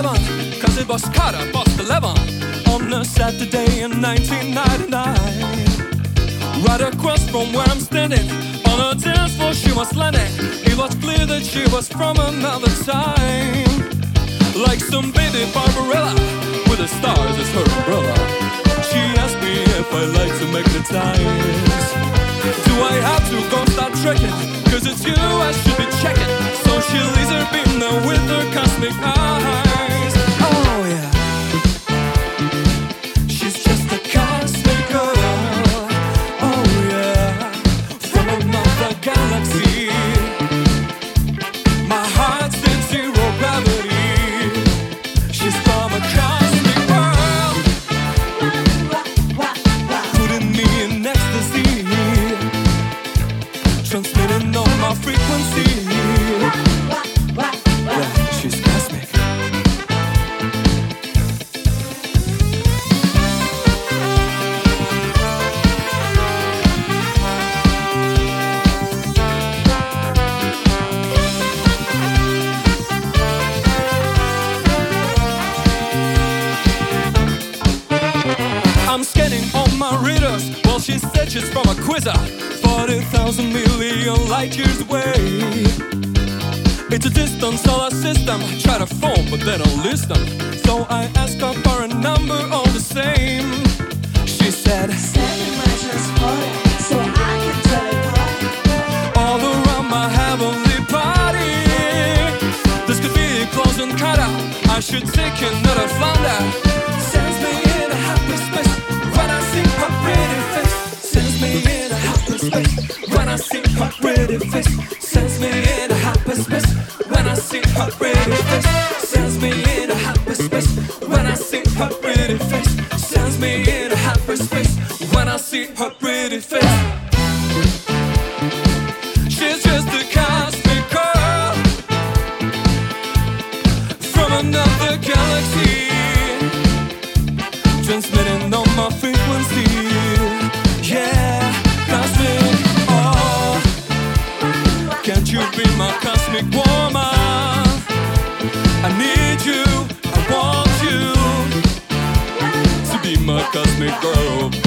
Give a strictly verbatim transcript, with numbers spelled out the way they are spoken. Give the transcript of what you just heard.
heaven, cause it was quarter past eleven on a Saturday in nineteen ninety-nine. Right across from where I'm standing, on a dance floor she was landing. It was clear that she was from another time, like some baby Barbarella with the stars as her umbrella. She asked me if I like to make the times. Do I have to go start trekking? Cause it's you I should be checking. So she laser beam there with her cosmic eyes. Oh yeah, she's just a cosmic girl. Oh yeah, from another galaxy. My heart's in zero gravity. She's from a cosmic world, putting me in ecstasy, transmitting on my frequency. Yeah, she's cosmic. I'm scanning all my readers while she said she's from a quizzer forty thousand million light years away. It's a distant solar system. Try to phone but they don't listen. So I asked her for a number all the same. She said, send me my transporter so I can teleport all around my heavenly party. This could be a close encounter. I should take another flounder. Sends me in a happy space when I see her pretty face. Sends me in a happy space when I see her pretty face. Sends me in a happy space when I see her pretty face. Sends me in a happy space when I see her pretty face. Sends me in a happy space when I see her pretty face. She's just a cosmic girl from another galaxy, transmitting on my frequency. Yeah, cosmic. Oh, can't you be my cosmic woman? I need you, I want you to be my cosmic girl.